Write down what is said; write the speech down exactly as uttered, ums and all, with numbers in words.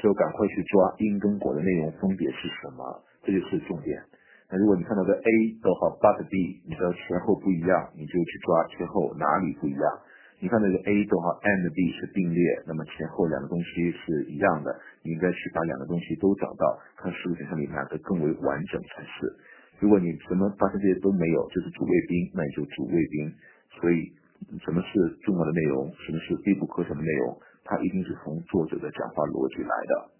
时候赶快去抓因跟果的内容分别是什么，这就是重点。那如果你看到个 A 逗号 but B， 你知道前后不一样，你就去抓前后哪里不一样。你看那个 A 逗号 and B 是并列，那么前后两个东西是一样的，你应该去把两个东西都找到，看是不是选项里哪个更为完整才是。如果你什么发现这些都没有，就是主谓宾，那你就主谓宾。所以什么是重要的内容，什么是必不可少的内容，它一定是从作者的讲话逻辑来的。